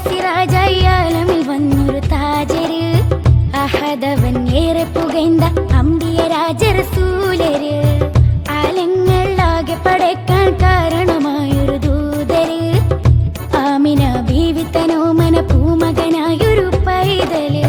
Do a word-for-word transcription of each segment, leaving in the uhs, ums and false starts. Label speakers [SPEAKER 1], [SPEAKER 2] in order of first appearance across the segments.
[SPEAKER 1] സിറാജായാലമിൽ വന്നൊരു താജര് അഹദവൻ ഏറെ പുകൈന്ത അമ്പിയ രാജറസൂലര് ആലങ്ങളാകെ പടയ്ക്കാൻ കാരണമായൊരു ദൂതര് ആമിന ബീവി തനോമന പൂമകനായൊരു പൈതല്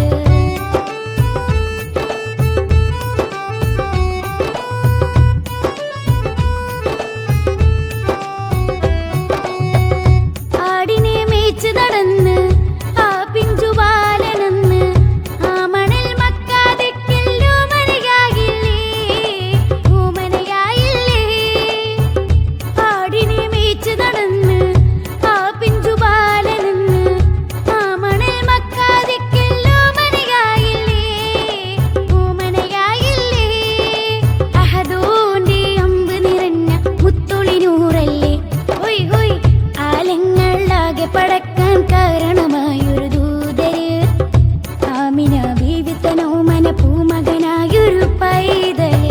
[SPEAKER 1] നടന്ന് ആ പിഞ്ചുബാലനന്ന് ആ മണൽ മക്കാതിക്കില്ലോ മനയായില്ലേ ഊമനയായില്ലേ ആടിനെ മേച്ച് നടന്ന് ആ പിഞ്ചുബാലനന്ന് ആ മണൽ മക്കാതിക്കില്ലോ മനയായില്ലേ ഊമനയായില്ലേ അഹദോന്റെ അമ്പ് നിറഞ്ഞ മുത്തൊളിനൂറല്ലേ ഹൊയ് ഹൊയ് ആലങ്ങളാകെ പടക്കാൻ കാരണമായൊരു ദൂതര് ആമിന ബീവി തനോമന പൂമകനായൊരു പൈതല്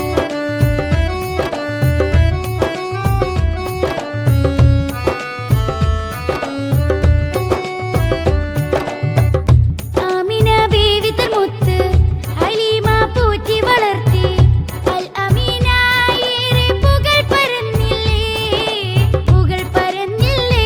[SPEAKER 1] ആമിന ബീവി തൻ മുത്ത് ഹലീമ പോറ്റി വളർത്തി അൽ അമീനായേറെ പുകൾ പരന്നില്ലേ പുകൾ പരന്നില്ലേ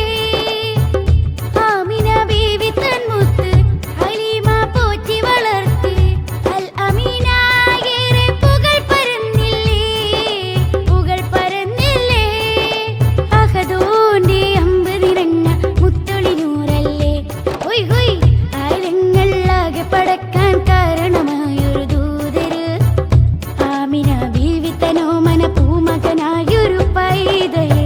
[SPEAKER 1] ആമിന ബീവി തൻ മുത്ത് ഹലീമ പോറ്റി വളർത്തി അൽ അമീനായേറെ പുകൾ പരന്നില്ലേ പുകൾ പരന്നില്ലേ അഹദോന്റെ അമ്പ് നിറഞ്ഞ മുത്തൊളിനൂറല്ലേ ഹൊയ് ഹൊയ് ആലങ്ങളാകെ പടക്കാൻ കാരണമായൊരു ദൂതര് ആമിന ബീവി തനോമന പൂമകനായൊരു പൈതല്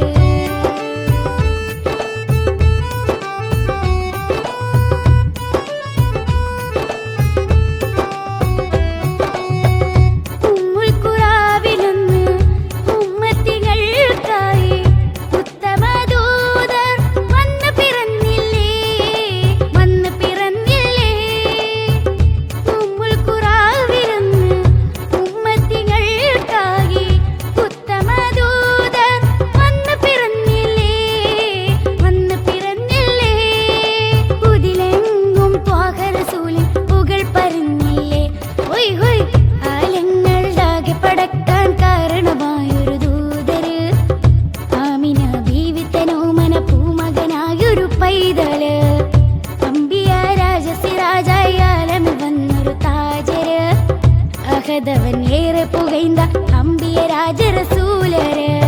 [SPEAKER 1] ഉമ്മുൽ ഖുറാവിലൊന്ന് ഉമ്മത്തികൾക്കായി ഉത്തമ ദൂതർ വന്ന് പിറന്നില്ലേ വന്ന് പിറന്നില്ലേ ഉമ്മുൽ ഖുറാവിലൊന്ന് ഉമ്മത്തികൾക്കായി ഉത്തമ ദൂതർ വന്ന് പിറന്നില്ലേ വന്ന് പിറന്നില്ലേ ഉദിലെങ്കും ത്വാഹ റസൂലിൻ പുകൾ പരന്നില്ലേ ഹൊയ് ഹൊയ് ആലങ്ങളാകെ പടക്കാൻ കാരണമായൊരു ദൂതര് ആമിന ബീവി തനോമന പൂമകനായൊരു പൈതല് അമ്പിയ രാജ സിറാജായാലമിൽ വന്നൊരു താജര് അഹദവൻ ഏറെ പുകൈന്ത അമ്പിയ രാജറസൂലര്